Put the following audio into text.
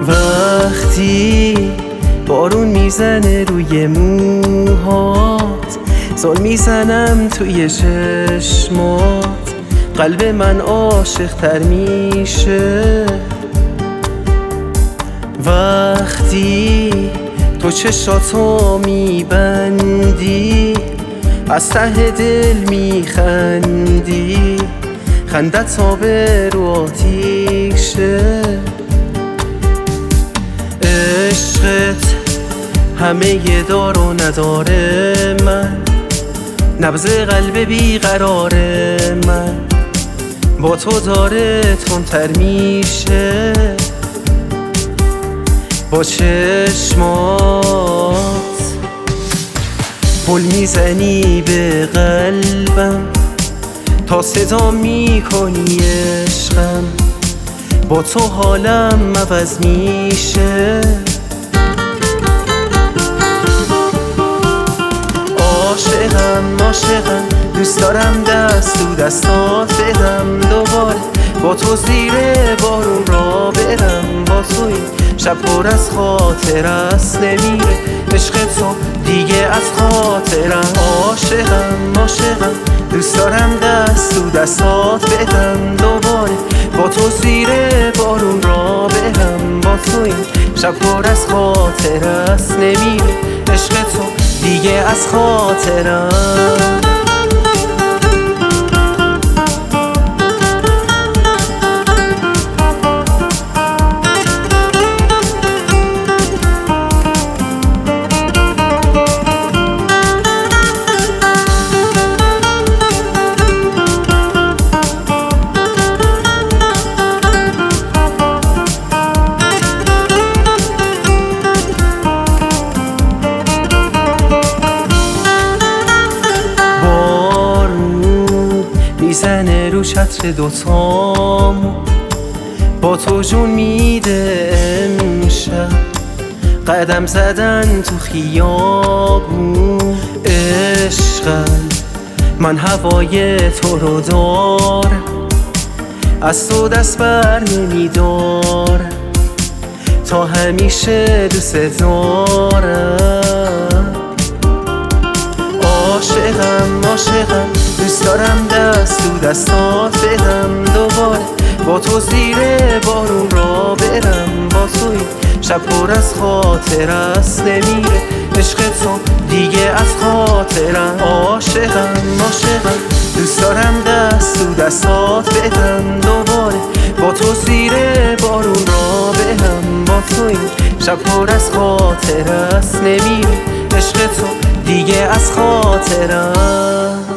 وقتی بارون میزنه روی موهات، زل میزنم توی چشمات، قلب من عاشق تر میشه. وقتی تو چشاتو میبندی، از ته دل میخندی، خندت آب رو آتیشه. عشقت همه دار و نداره من، نبض قلب بیقرار من با تو داره تندتر میشه. با چشمات پل میزنی به قلبم، تا صدا میکنی عشقم، با تو حالم عوض میشه. عاشقم دوست دارم دست تو دستات بدم دوباره، با تو زیر بارون را برم. با تو این شب پر از خاطر است نمیره، عشق تو دیگه از خاطرم. عاشقم دوست دارم دست تو دستات بدم دوباره، با تو زیر بارون را برم. با تو این شب پر از خاطر است نمیره، عشق تو دیگه از خاطرم. میزنه رو چتر دوتامون، با تو جون میده امشب، قدم زدن تو خیابون. عشقم من هوای تو رو دارم، از تو دست بر نمیدارم، تا همیشه دوست دارم. عاشقم دوست دارم دست تو دستات بدم دوباره، با تو زیر بارون را برم. با تو این شب پر از خاطر است نمیره، عشق تو دیگه از خاطرم. عاشقم دوست دارم دست تو دستات بدم دوباره، با تو زیر بارون را برم. با تو این شب پر از خاطر است نمیره، عشق تو دیگه از خاطرم.